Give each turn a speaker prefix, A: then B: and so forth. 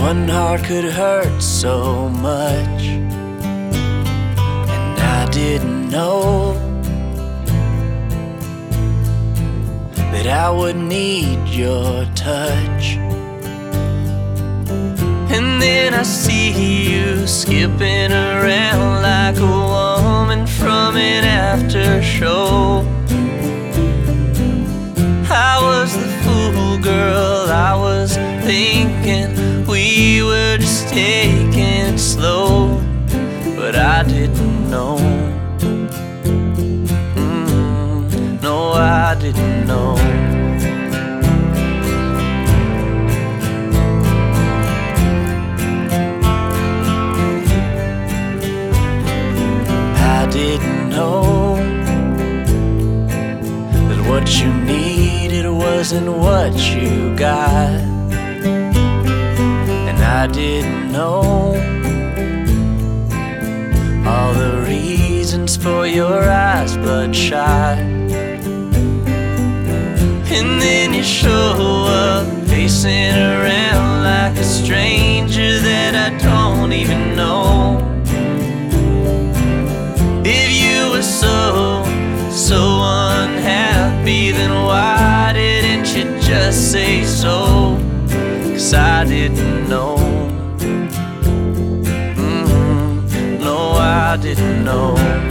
A: one heart could hurt so much, and I didn't know that I would need your touch. And then I see you skipping around like a woman from an after show. I was the fool, girl, I was thinking we were just taking it slow, but I didn't know. No, I didn't know. I didn't know that what you needed wasn't what you got. And I didn't know all the reasons for your eyes bloodshot. And then you show up pacing around like a stranger that I don't even know. If you were so unhappy, then why didn't you just say so? 'Cause I didn't know. No, I didn't know.